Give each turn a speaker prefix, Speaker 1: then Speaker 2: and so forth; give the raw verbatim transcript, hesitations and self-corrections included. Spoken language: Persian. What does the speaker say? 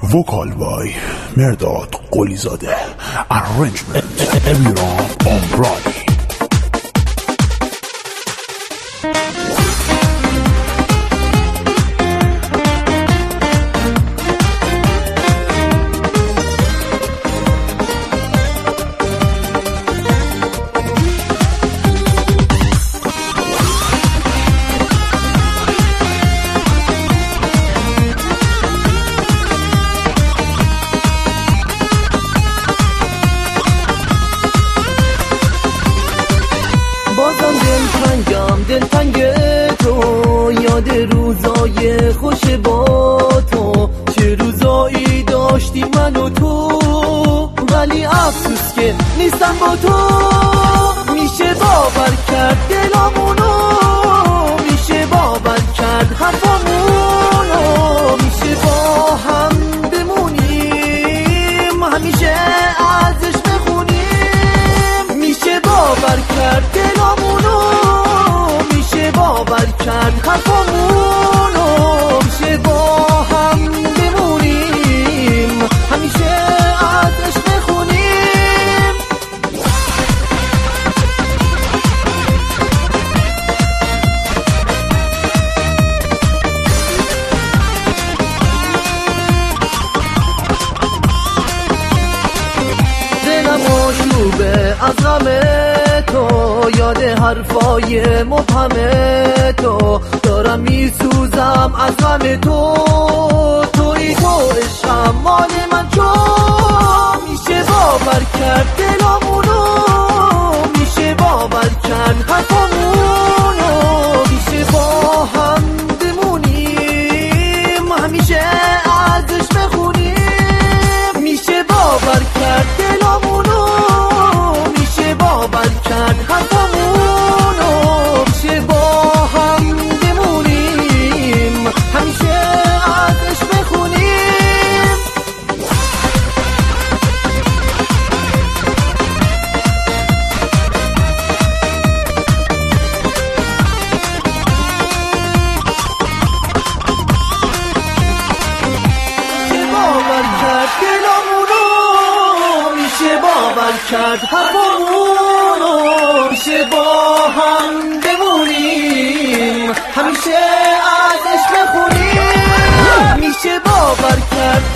Speaker 1: وکال بای مرداد قلیزاده، ارنجمنت امیران عمرانی.
Speaker 2: بازم دلتنگم دلتنگ تو، یاد روزای خوش با تو، چه روزایی داشتی من و تو، ولی افسوس که نیستم با تو. میشه باور کرد دلامونو، میشه باور کرد حرفامونو، میشه با هم بمونیم همیشه ازش بخونیم. میشه باور کرد دلامونو، میشه باور کرد حرفامونو، میشه با هم بمونیم همیشه ازش بخونیم. دلم آشوبه از غم تو، یاد حرفای مبهم تو، دارم میسوزم از غم تو. توی تو عشقم مال من چو، میشه باور کرد دلامونو، میشه باور کرد حرفامونو، میشه با هم بمونیم همیشه ازش بخونیم. میشه باور کرد دلامونو، میشه باور کرد حرفامونو، میشه با هم بمونیم همیشه ازش بخونیم. باور کرد دلامونو، میشه باور کرد حرفامونو، میشه با هم بمونیم همیشه ازش بخونیم. میشه باور کرد